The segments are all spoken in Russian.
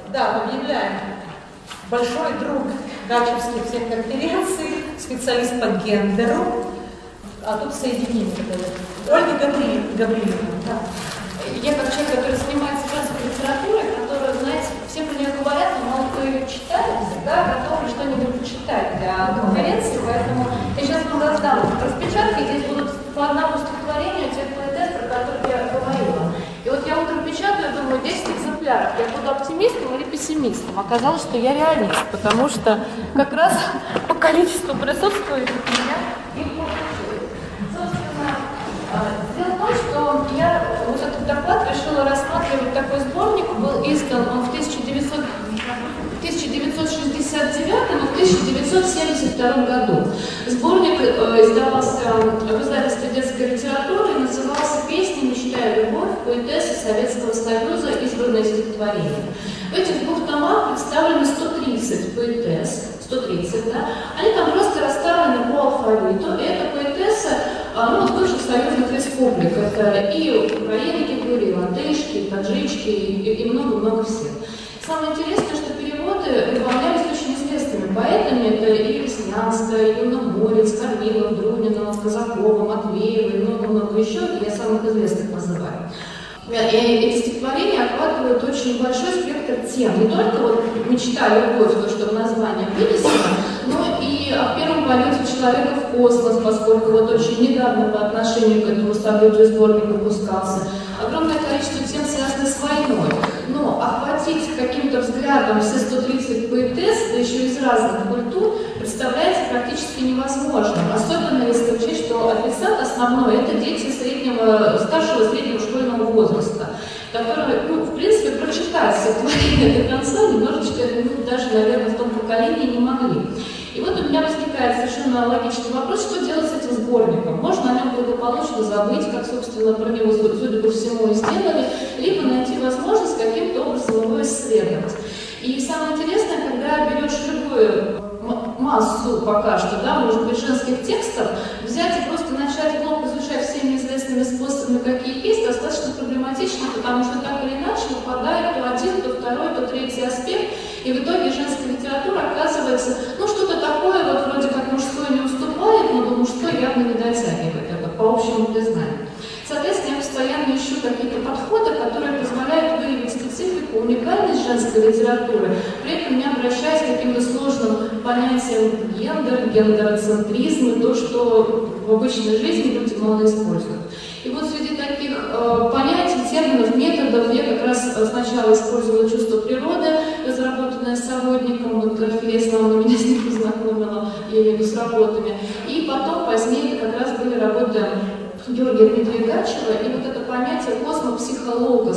Да, объявляем. Большой друг гачевских всех конференций, специалист по гендеру, а тут соединение. Ольга Гавриловна. Да. Я как человек, который занимается женской литературой, которая, знаете, все про нее говорят, но мало кто ее читает, всегда готовы что-нибудь почитать для конференции, поэтому я сейчас вам раздам распечатки, здесь будут по одному стихотворению тех поэтесс, про которых я говорила. И вот я утром печатаю, думаю, 10 экземпляров, я буду оптимистом или пессимистом. Оказалось, что я реалист, потому что как раз по количеству присутствующих меня их получилось. Собственно, дело в том, что я вот этот доклад решила рассматривать, такой сборник был издан, он в 1969 и в 1972 году. Сборник издавался в издательстве детской литературы и назывался «Песни, мечта и любовь. Поэтессы Советского Союза. Избранные стихотворения». В этих двух томах представлены 130 поэтесс, 130, да? Они там просто расставлены по алфавиту, и это поэтессы от бывших союзных республик. Это и украинки были, и латышки, и таджички, и много-много всех. Самое интересное, что переводы выполнялись очень известными поэтами. Это и Веснянская, Юна Морец, Корнилов, Друнина, Казакова, Матвеева и много-много еще. Я самых известных называю. И эти стихотворения охватывают очень большой спектр тем. Не только вот мечта, любовь, то, что в названии вынесено, но и о первом полете человека в космос, поскольку вот очень недавно по отношению к этому событию сборник выпускался. Огромное количество тем связано с войной. Но охватить каким-то взглядом все 130 поэтесс, да еще из разных культур, представляется практически невозможным. Особенно если учесть, что адресат основной – это дети старшего среднего школьного возраста, которые, в принципе, прочитать стихотворение до конца немножечко, даже, наверное, в том поколении не могли. И вот у меня возникает совершенно логичный вопрос, что делать с этим сборником. Можно о нем благополучно забыть, как, собственно, про него, судя по всему, и сделали, либо найти возможность каким-то образом его исследовать. И самое интересное, когда берешь любую массу пока что, да, может быть, женских текстов, взять и просто начать в лоб изучать всеми известными способами, какие есть, достаточно проблематично, потому что так или иначе выпадает то один, то второй, то третий аспект, и в итоге женская литература оказывается, что-то такое, вот вроде как мужской не уступает, но до мужской явно не дотягивает, это по общему признанию. Соответственно, я постоянно ищу какие-то подходы, которые позволяют выявить специфику, уникальность женской литературы, при этом не обращаясь к каким-то сложным понятиям гендероцентризм и то, что в обычной жизни люди мало используют. И вот среди таких понятий, терминов, методов я как раз сначала использовала чувство природы, разработанное Саводником, вот Филия Исламовна меня с ним познакомила, я имею в виду с работами, и потом позднее как раз были работы Георгия Дмитрия Гачева, и вот это понятие космопсихологос,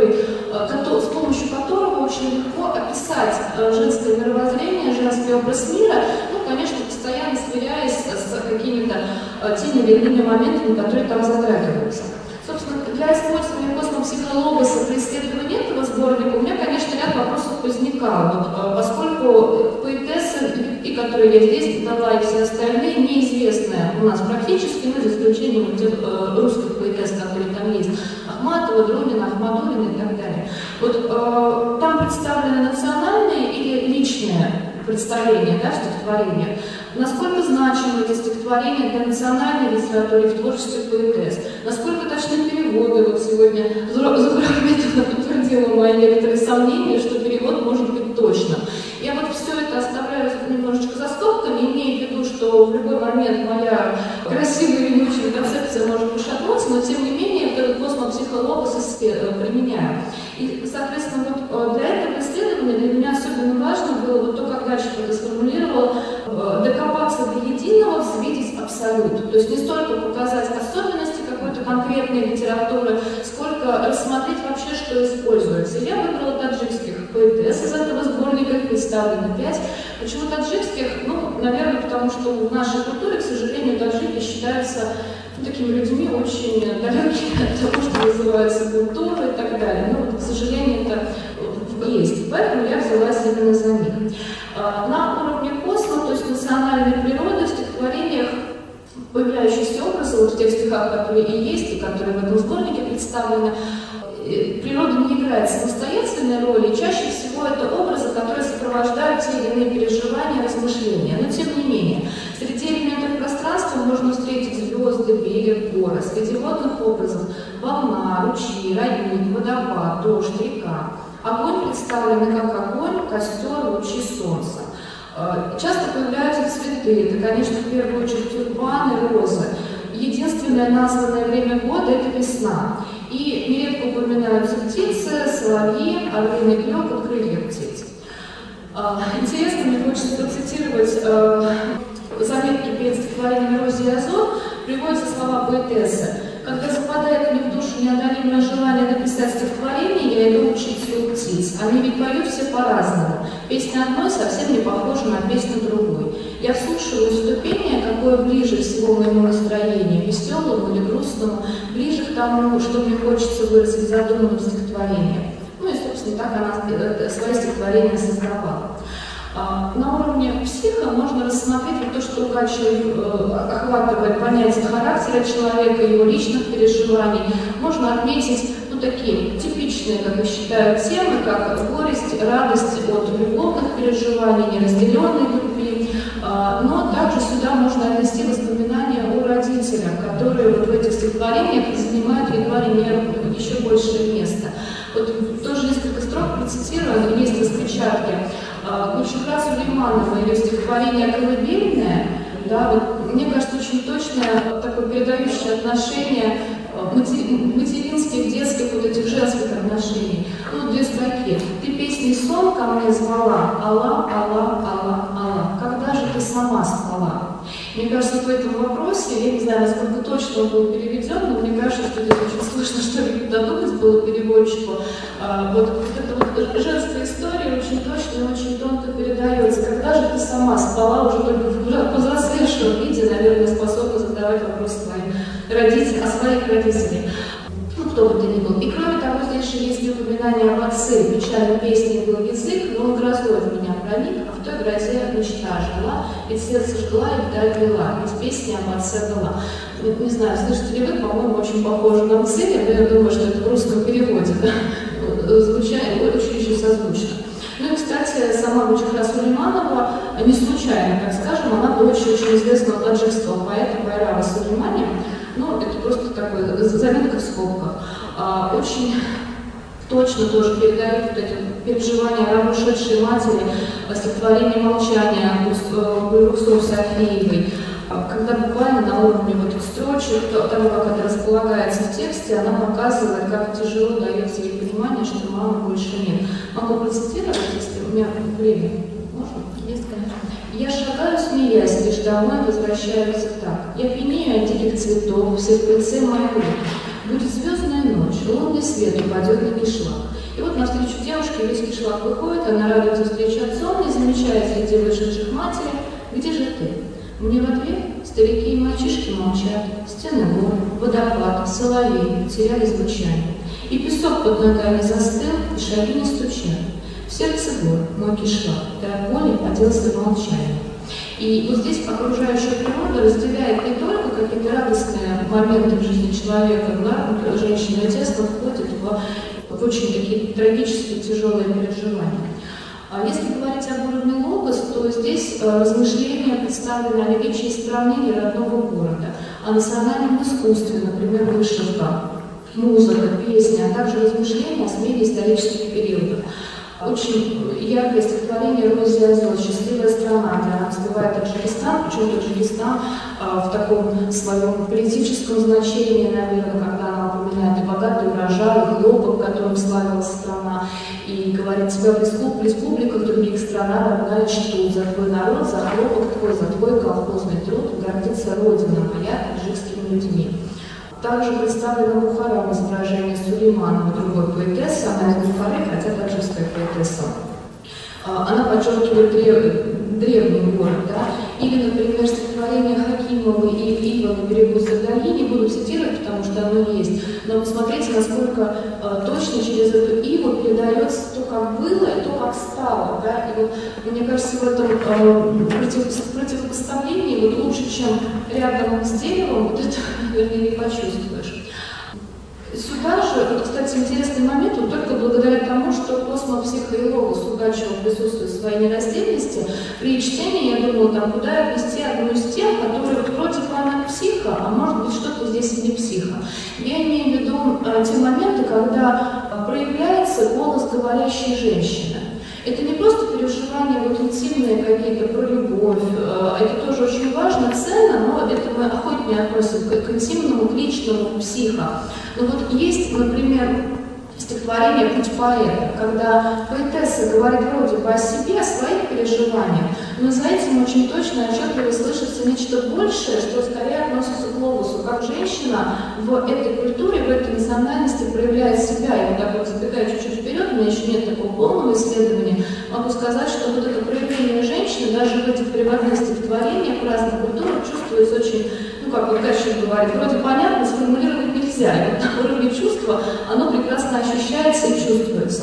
с помощью которого очень легко описать женское мировоззрение, женский образ мира, конечно, постоянно сверяясь с какими-то теми или иными моментами, которые там затрагиваются. Собственно, для использования космопсихологоса при исследовании этого сборника у меня, конечно, ряд вопросов возникало, поскольку поэтессы, и которые я здесь дала, и все остальные, неизвестные у нас практически, за исключением тех русских поэтесс, которые там есть, Ахматова, Друнина, Ахмадулина и так далее. Вот там представлены национальные или личные представления, стихотворения. Насколько значимы эти стихотворения для национальной литературы в творчестве поэтесс? Насколько точны переводы? Вот сегодня Зухра подтвердила мои некоторые сомнения, что перевод может быть точным. Я вот все это оставляю немножечко за скобками, имея в виду, что в любой момент моя красивая и любящая концепция может пошатнуться, но тем не менее этот космопсихологос применяю. И, соответственно, вот для этого исследования для меня особенно важно было вот то, как Гачев это сформулировал, докопаться до единого, взвидеть абсолют. То есть не столько показать особенности какой-то конкретной литературы, сколько рассмотреть вообще, что используется. Я выбрала таджикских поэтесс из этого сборника, их представлено 5. Почему таджикских? Наверное, потому что в нашей культуре, к сожалению, таджики считаются такими людьми очень далекими от того, что называется культура и так далее. К сожалению, это есть. Поэтому я взялась именно за них. На уровне космо, то есть национальной природы, в стихотворениях появляющиеся образы, вот в тех стихах, которые и есть, и которые в этом сборнике представлены, природа не играет самостоятельной роли, и чаще всего это образы, которые сопровождают те или иные переживания, размышления. Но тем не менее, среди элементов пространства можно встретить звезды, берег, горы. Среди водных образов волна, ручьи, родник, водопад, дождь, река. Огонь представлен как огонь, костер, лучи солнца. Часто появляются цветы, это, конечно, в первую очередь тюльпаны, розы. Единственное названное время года – это весна. И нередко упоминаются птицы, соловьи, орлиный клёкот, крылья птиц. Интересно, мне хочется процитировать заметки перед стихотворением «Эрозия и азот», приводятся слова поэтессы. «Когда западает мне в душу неодолимое желание написать стихотворение, я иду учиться у птиц. Они ведь поют все по-разному. Песня одной совсем не похожа на песню другой. Я вслушиваюсь в пение, какое ближе всего моему настроению, веселому или грустному, ближе к тому, что мне хочется выразить задуманным в стихотворении». Ну и, собственно, так она свои стихотворения создавала. На уровне психа можно рассмотреть вот то, что Гачев охватывает понятие характера человека, его личных переживаний. Можно отметить такие типичные, как я считаю, темы, как горесть, радость от любовных переживаний, неразделенной любви. Но также сюда можно отнести воспоминания о родителях, которые вот в этих стихотворениях занимают едва ли не еще большее место. Вот тоже несколько строк процитирую, есть распечатки. Гульшихра Сулейманова, ее стихотворение «Колыбельное», да, вот, мне кажется, очень точное такое передающее отношение материнских, детских, вот этих женских отношений. Ну, 2 строки. «Ты песней сон ко мне звала, Алла, Алла, Алла, Алла. Когда же ты сама спала?» Мне кажется, вот в этом вопросе, я не знаю, насколько точно он был переведен, но мне кажется, что здесь очень сложно, что ли, додумать было переводчику. Вот эта вот женская история очень точно и очень тонко передается. Когда же ты сама спала, уже только в повзрослевшем виде, наверное, способна задавать вопрос своим родителям, о своих родителях. Ну, кто бы то ни был. И кроме того, здесь же есть упоминание об отце. Печальной песни был язык, но он грозой в меня проник, а в той грозе мечта жила, ведь сердце жгла и вдаль вела, ведь песня об отце была. Не знаю, слышите ли вы, по-моему, очень похоже на Мцеля, но я думаю, что это в русском переводе, да? Звучание очень созвучно. Ну и, кстати, сама Гульшихра Сулейманова, не случайно, так скажем, она дочь очень известного таджикского поэта Байрама Сулеймани. Ну, это просто такой заметка в скобках. Очень точно тоже передают вот эти переживания равношедшей матери, стихотворение «Молчание» Руксор Софиевой, когда буквально на уровне вот этих строчек, того, как это располагается в тексте, она показывает, как тяжело дается ей понимание, что мамы больше нет. Могу процитировать, если у меня время? Можно? Есть, конечно. «Я шагаю, смеясь, лишь домой возвращаюсь так. Я пьянею от диких цветов, все в пыльце моих рук. Будет звездная ночь, лунный свет упадет на кишлак». И вот навстречу девушке весь кишлак выходит, она радуется встрече отцом, не замечая среди вышедших матери: «Где же ты?» Мне в ответ старики и мальчишки молчат, стены гор, водопад, соловей теряли звучание. И песок под ногами застыл, и шаги не стучат. В сердце гор мой кишлак, ты от боли оделся в молчание. И вот здесь окружающая природа разделяет не только какие-то радостные моменты в жизни человека, да, женщина и детство входит в очень такие трагические, тяжелые переживания. А если говорить об уровне логос, то здесь размышления представлены о величии страны и родного города, о национальном искусстве, например, вышивка, музыка, песня, а также размышления о смене исторических периодов. Очень яркое стихотворение «Эрозия и азот», «Счастливая страна», где она воспевает Таджикистан, причем Таджикистан в таком своем политическом значении, наверное, когда она упоминает и богатый урожай, и хлопок, которым славилась страна, и говорит: «Тебя в республиках других стран равна чтут за твой народ, за хлопок твой, за твой колхозный труд, гордится Родина моя таджикскими людьми». Также представлена Бухара в изображении Сулейманова, другой поэтессы, она из Бухары, хотя таджикская поэтесса. Она подчеркивает древний город, да? Или, например, стихотворение Хакимовой и Ива «На берегу Сырдарьи», не буду цитировать, потому что оно есть, но посмотрите, насколько точно через эту Иву передается то, как было, и то, как стало, да? И вот, мне кажется, в этом противопоставлении вот лучше, чем рядом с деревом, вот это, наверное, не почувствуешь. Сюда сюда же, вот, кстати, интересный момент, вот только благодаря тому, что Космо, Психо и Логос удачливо присутствуют в своей нераздельности, при чтении я думала, там, куда отнести одну из тем, которые вот, вроде бы она психо, а может быть что-то здесь и не психо. Я имею в виду те моменты, когда проявляется голос говорящей женщины. Это не просто переживания вот интимные какие-то про любовь, это тоже очень важно, ценно, но это мы охотнее относим к интимному, к личному, к психо. Но вот есть, например, стихотворение «Путь поэта», когда поэтесса говорит вроде бы о себе, о своих переживаниях, но за этим очень точно и отчетливо слышится нечто большее, что скорее относится к Логосу, как женщина в этой культуре, в этой национальности проявляет себя. Я вот так вот забегаю чуть-чуть вперед, у меня еще нет такого полного исследования, могу сказать, что вот это проявление женщины даже в этих переводных стихотворениях разных культурах чувствуется очень, ну как вот Кащев говорит, вроде понятно, сформулировать нельзя, и вот на уровне чувства оно прекрасно ощущается и чувствуется.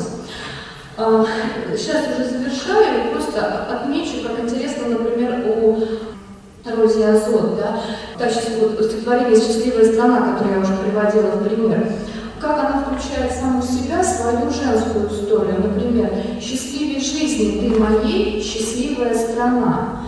Сейчас уже завершаю, просто отмечу, как интересно, например, у Рози Азот, да, та стихотворение «Счастливая страна», которое я уже приводила в пример, как она включает саму себя, свою женскую историю. Например, «Счастливей жизни ты моей, счастливая страна.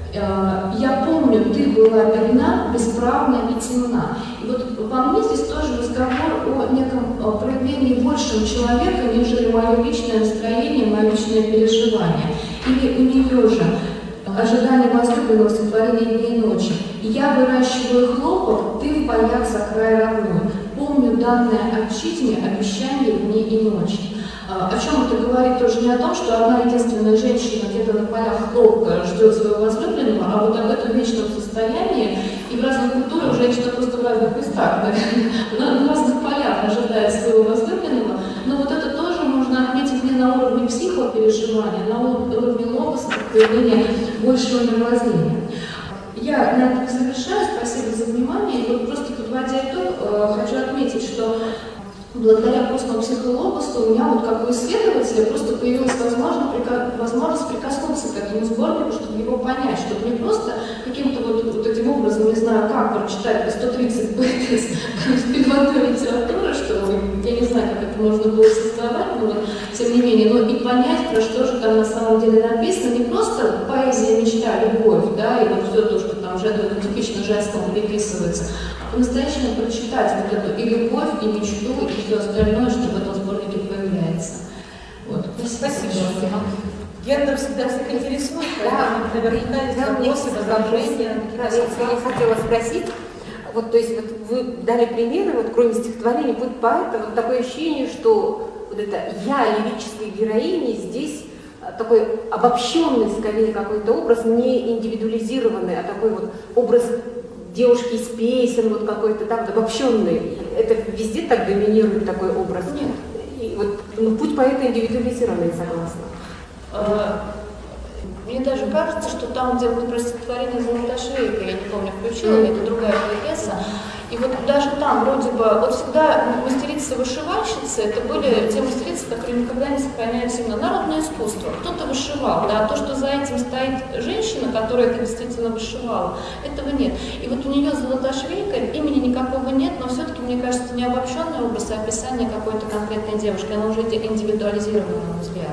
Я помню, ты была бедна, бесправна и темна». И вот во мне здесь тоже разговор о неком проявлении большего человека, нежели мое личное настроение, мое личное переживание. Или у нее же ожидание возлюбленного, сотворения дней и ночи. «Я выращиваю хлопок, ты в полях за край родной. Помню данное отчизне обещание дней и ночи». О чем это говорит тоже не о том, что одна единственная женщина где-то на полях хлопка ждет своего возлюбленного, а вот об этом вечном состоянии. И в разных культурах женщина просто в разных местах, на разных полях ожидает своего возлюбленного. Но вот это тоже можно отметить не на уровне психопереживания, а на уровне логоса, проявления большего мировоззрения. Я на этом завершаю. Спасибо за внимание. И вот просто подводя итог, хочу отметить, что благодаря Космо, Психо и Логосу у меня вот как у исследователя просто появилась возможность прикоснуться к этому сборнику, чтобы его понять, чтобы не просто каким-то вот этим образом, не знаю как, прочитать 130 поэтесс переводной литературы, что я не знаю, как это можно было создавать, но вот, тем не менее, но и понять, про что же там на самом деле написано, не просто поэзия, мечта, любовь, да, и вот все то, что там типично женскому приписывается, по-настоящему прочитать вот эту и любовь, и мечту, и все остальное, что в этом сборнике появляется. Вот. Спасибо. Гендер всегда всех интересует, поэтому наверняка есть вопросы, возражения. Я хотела спросить, вот, то есть вот вы дали примеры, вот, кроме стихотворения «Путь поэта», вот такое ощущение, что вот это «я» лирической героини здесь такой обобщенный, скорее, какой-то образ, не индивидуализированный, а такой вот образ девушки из песен, вот какой-то, да, вот обобщенный. Это везде так доминирует такой образ? Нет. И вот, ну, путь поэта индивидуализированный, согласна. Мне даже кажется, что там, где вот про стихотворение «Золотошвейка», я не помню, включила, это другая поэтесса, и вот даже там вроде бы, вот всегда мастерицы-вышивальщицы, это были те мастерицы, которые никогда не сохраняются именно народное искусство. Кто-то вышивал, да, то, что за этим стоит женщина, которая это действительно вышивала, этого нет. И вот у нее «Золотошвейка», имени никакого нет, но все-таки, мне кажется, не обобщенный образ, а описание какой-то конкретной девушки, она уже индивидуализирована, на мой взгляд.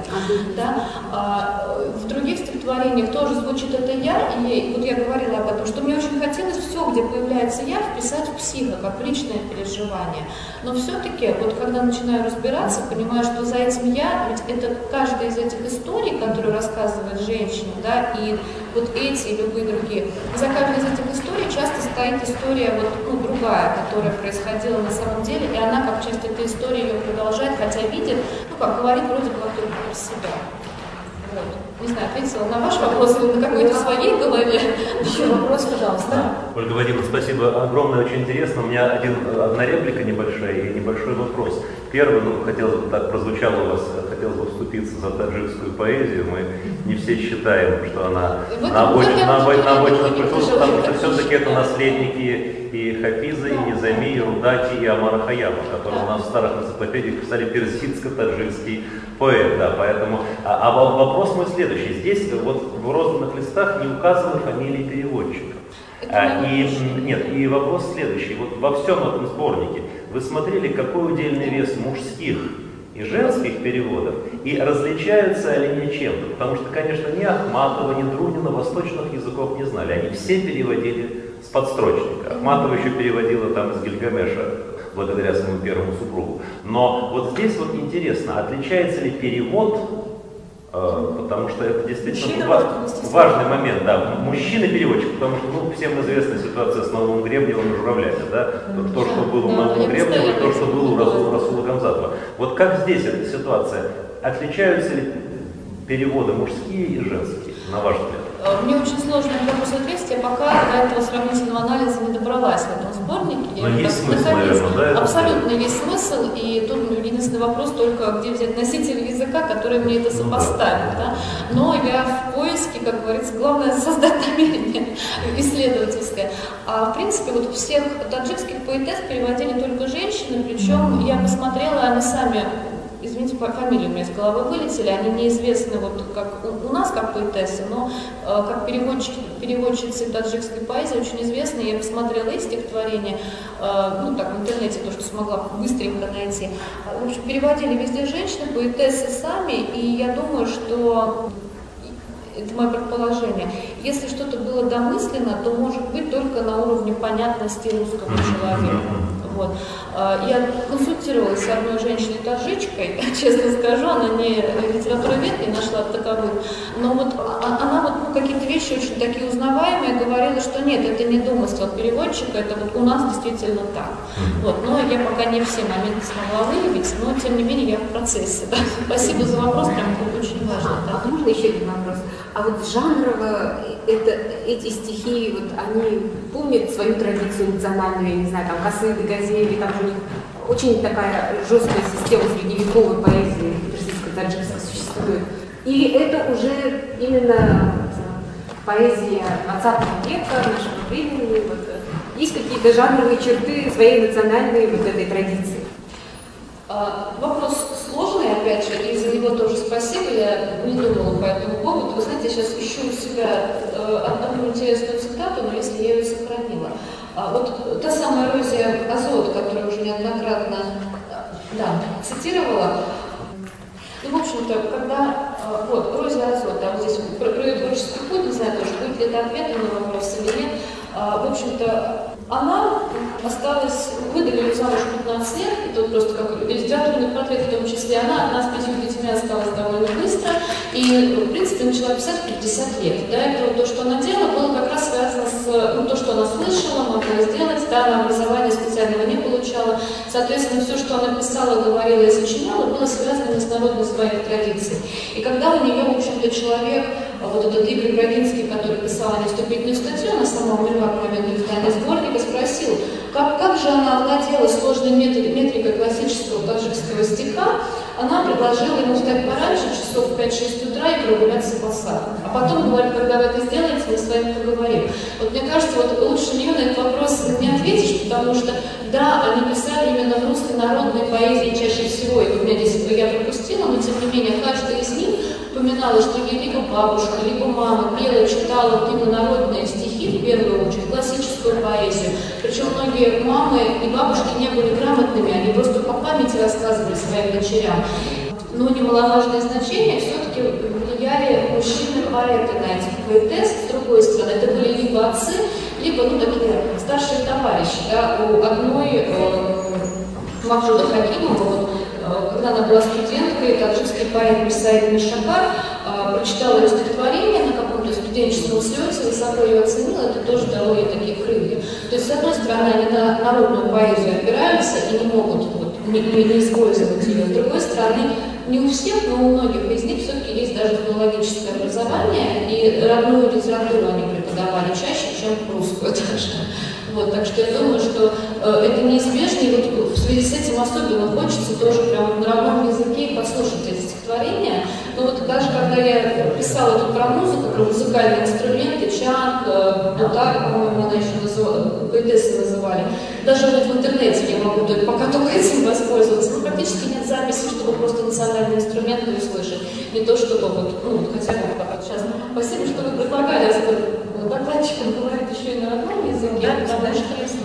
Да? В других стихотворениях тоже звучит это «я», и вот я говорила об этом, что мне очень хотелось все, где появляется «я», вписать в психо, как в личное переживание. Но все-таки, вот когда начинаю разбираться, понимаю, что за этим «я», ведь это каждая из этих историй, которую рассказывает женщина, да, и вот эти и любые другие, за каждой из этих историй часто стоит история вот, ну, другая, которая происходила на самом деле, и она, как часть этой истории, ее продолжает, хотя видит, ну, как говорит, вроде бы только про себя. Вот. Не знаю, ответила на ваш вопрос или на какой-то своей голове. Еще вопрос, пожалуйста. Ольга Вадимовна, спасибо огромное, очень интересно. У меня одна реплика небольшая и небольшой вопрос. Первый, хотелось бы, так прозвучало у вас, хотелось бы вступиться за таджикскую поэзию. Мы не все считаем, что она на обочинах культуры, потому что все-таки это наследники и Хафиза, и Низами, и Рудаки, и Амара Хаяма, которые у нас в старых энциклопедиях писали персидско-таджикский поэт. Да, поэтому, вопрос мой следующий. Здесь вот в розданных листах не указаны фамилии переводчиков. И вопрос следующий. Вот во всем этом сборнике вы смотрели, какой удельный вес мужских и женских переводов, и различаются ли они чем-то? Потому что, конечно, ни Ахматова, ни Друнина восточных языков не знали. Они все переводили с подстрочника. Ахматова еще переводила там из Гильгамеша, благодаря своему первому супругу. Но вот здесь вот интересно, отличается ли перевод, потому что это действительно важный момент, да, мужчина-переводчик, потому что, ну, всем известна ситуация с Новым Гребневым и Журавлями, да, то, что было у Нового Гребнева, и то, что было у Расула Гамзатова. Вот как здесь эта ситуация? Отличаются ли переводы мужские и женские, на ваш взгляд? Мне очень сложно этот вопрос ответить, я пока до этого сравнительного анализа не добралась в этом сборнике. Но есть смысл, наверное, да? Абсолютно есть смысл, и тут единственный вопрос только, где взять носитель языка, который мне это сопоставит. Да? Но я в поиске, как говорится, главное создать намерение исследовательское. А в принципе, вот всех таджикских поэтесс переводили только женщины, причем я посмотрела, они сами... Извините, фамилии у меня из головы вылетели, они неизвестны вот как у нас, как поэтессы, но как переводчицы таджикской поэзии очень известны. Я посмотрела их стихотворения, ну так, в интернете то, что смогла быстренько найти. В общем, переводили везде женщины, поэтессы сами, и я думаю, что... Это мое предположение. Если что-то было домысленно, то может быть только на уровне понятности русскому человеку. Вот. Я консультировалась с одной женщиной-таджичкой, честно скажу, она не литературовед, не нашла таковых, но вот она вот, ну, какие-то вещи очень такие узнаваемые говорила, что нет, это не домысел переводчика, это вот у нас действительно так. Вот. Но я пока не все моменты смогла выявить, но тем не менее я в процессе. Да. Спасибо за вопрос, прям очень важно. Да. А можно еще один вопрос? А вот жанрово эти стихи, вот они помнят свою традицию национальную, я не знаю, там косыды, газели, там же у них очень такая жесткая система средневековой поэзии персидско-таджикской существует. Или это уже именно поэзия 20 века, нашего времени? Вот, есть какие-то жанровые черты своей национальной вот этой традиции? Вопрос сложный, опять же, и за него тоже спасибо, я не думала по этому поводу. Вы знаете, я сейчас ищу у себя одну интересную цитату, но если я ее сохранила. Вот та самая Розия Азот, которую уже неоднократно цитировала, ну, в общем-то, когда, вот, Розия Азот, вот здесь про ее творческий путь, не знаю тоже, будет ли это ответом на вопрос или нет, в общем-то, она осталась, выдали ее замуж 15 лет, и тут просто как литературный портрет в том числе, она одна с 5 детьми осталась довольно быстро, и, в принципе, начала писать в 50 лет. До этого то, что она делала, было как раз связано с, то, что она слышала, могла сделать, да, она образования специального не получала, соответственно, все, что она писала, говорила и сочиняла, было связано с народной своей традицией. И когда у нее, в общем-то, человек, вот этот Игорь Брагинский, который писал о ней вступительную статью, она сама умерла к моменту издания сборника, спросил, как же она овладела сложной метрикой классического таджикского стиха. Она предложила ему встать пораньше, часов в 5-6 утра, и прогуляться по саду. А потом говорит, когда вы это сделаете, мы с вами поговорим. Вот мне кажется, вот лучше нее на этот вопрос не ответишь, потому что, да, они писали именно в русле народной поэзии чаще всего, и вот меня здесь я пропустила, но тем не менее, каждый из них упоминала, что ей либо бабушка, либо мама пела, читала вот именно народные стихи, в первую очередь, классическую поэзию. Причем многие мамы и бабушки не были грамотными, они просто по памяти рассказывали своим дочерям. Но немаловажное значение все-таки влияли мужчины-поэты на этих поэтесс. С другой стороны, это были либо отцы, либо, ну, такие старшие товарищи. Да? У одной Махжуда Хакимова, вот, когда она была студенткой, таджикский поэт Мирсаид Мишакар прочитала ее стихотворение на каком-то студенческом слете, высоко ее оценила, это тоже дало ей такие крылья. То есть, с одной стороны, они на народную поэзию опираются и не могут не использовать ее. С другой стороны, не у всех, но у многих из них все-таки есть даже филологическое образование, и родную литературу они преподавали чаще, чем русскую даже. Вот, так что я думаю, что это неизбежно, и вот в связи с этим особенно хочется тоже прямо на родном языке послушать эти стихотворения. Но вот даже когда я писала тут про музыку, про музыкальные инструменты, чанг, бутар, по-моему, она еще называла, поэтессы называли, даже вот в интернете я могу пока только этим воспользоваться, но практически нет записи, чтобы просто национальные инструменты услышать, не то чтобы вот, ну, хотя бы сейчас. Спасибо, что вы предлагали докладчикам говорить еще и на родном языке, Да, потому что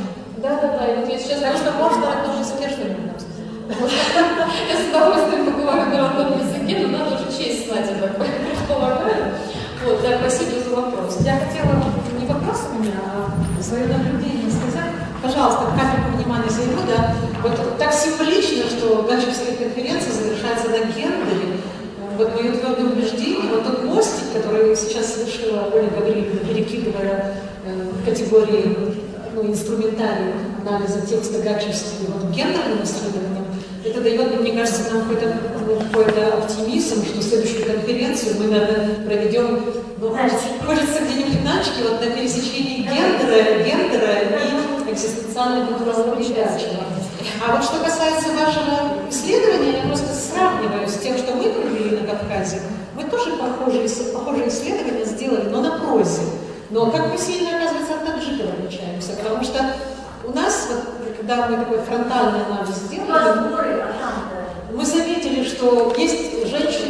Да, и вот я сейчас... Так что можно тоже с кешами нам сказать. Я с удовольствием поговорю на родном языке, но надо уже честь знать, я так предполагаю. Вот, да, спасибо за вопрос. Я хотела не вопрос у меня, а свое наблюдение сказать. Пожалуйста, капельку внимания своего, да. Вот так символично, что Гатчинская конференция завершается на гендере. Вот мое твердое убеждение, вот тот мостик, который сейчас совершила Оля Гавриловна, перекидывая категории инструментарий анализа текста Гатчинского вот, гендерным исследованием, это дает, мне кажется, нам какой-то оптимизм, что следующую конференцию мы, наверное, проведем, хочется где-нибудь в Начке, вот на пересечении гендера и экзистенциальной культурной передачи. А вот что касается вашего исследования, я просто сравниваю с тем, что мы провели на Кавказе. Мы тоже похожие исследования сделали, но на прозе. Но как мы сильно, оказывается, от таджиков отличаемся, потому что у нас, вот, когда мы такой фронтальный анализ сделали, мы заметили, что есть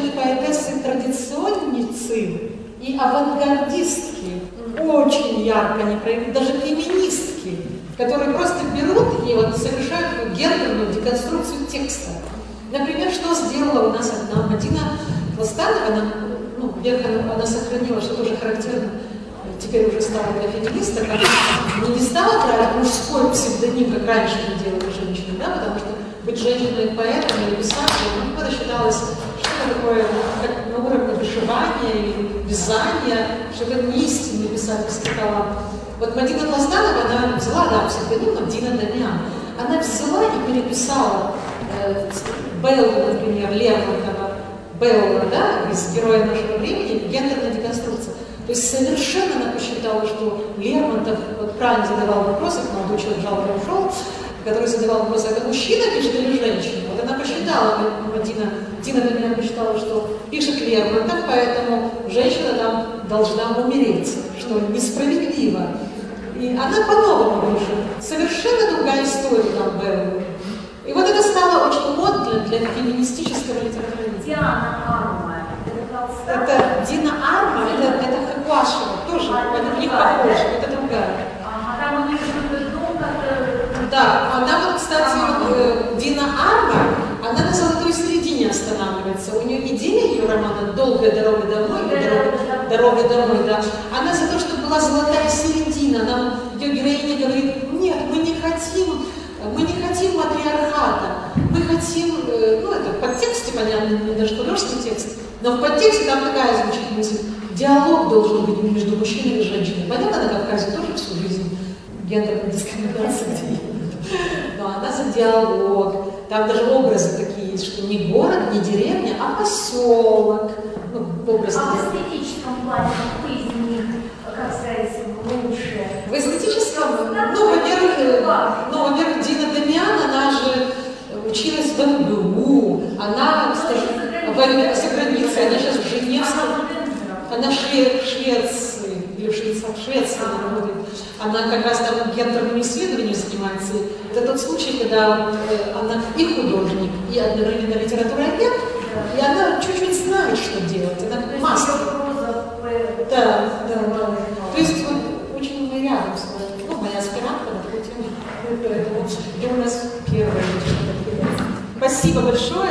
женщины-поэтессы-традиционницы и авангардистки, очень ярко они проявляют, даже феминистки, которые просто берут и вот совершают гендерную деконструкцию текста. Например, что сделала у нас одна Мадина Пластанова, она сохранила, что тоже характерно, теперь уже стала для феминисток, она не стала брать мужской псевдоним, как раньше это делали женщины, да, потому что быть женщиной-поэтом или писателем, это считалось что-то такое, как на уровне вышивания или вязания, что это не истинный писательский талант. Вот Мадина Пластанова, она взяла, да, псевдоним Дина Дамян, она взяла и переписала Беллу, например, Лермонтова, Белла, да, из «Героя нашего времени», гендерная деконструкция. То есть совершенно она посчитала, что Лермонтов вот, правильно задавал вопросы, молодой человек жалко ушел, который задавал вопросы, это мужчина пишет или женщина? Вот она посчитала, Дина Дамян посчитала, что пишет Лермонтов, поэтому женщина там должна умереть, что несправедливо. И она по-новому пишет. Совершенно другая история там была. И вот это стало очень модно для феминистического литературы. Диана Арма. Это Дина Арма, это Хакуашева, тоже, это не похоже, это другая. Там у них дом как-то... Да, она вот, кстати, Дина Арма, она на золотой середине останавливается. У нее идея ее романа «Долгая дорога домой», «Дорога домой», да. Она за то, чтобы была золотая середина. Нам ее героиня говорит, нет, мы не хотим матриархата, мы хотим, это в подтексте, понятно, не даже художественный текст, но в подтексте там такая звучит мысль, диалог должен быть между мужчиной и женщиной. Понятно, на Кавказе тоже всю жизнь гендерная дискриминация где-нибудь, но она за диалог, там даже образы такие есть, что не город, не деревня, а поселок, образ. А в эстетическом плане какой из них, как сказать, лучше? В эстетическом, во-первых, Дина Дамян, она же училась в МГУ, она, за границей, она сейчас в Женевском, она в Швеции, или в Швеции она работает, она как раз там гендерными исследованиями занимается. Это тот случай, когда она и художник, и одновременно литературовед, и она чуть-чуть знает, что делать, она мастер. Да. То есть вот очень мы рядом с вами. Моя аспирантка на такую тему. Поэтому это у нас первое. Спасибо большое.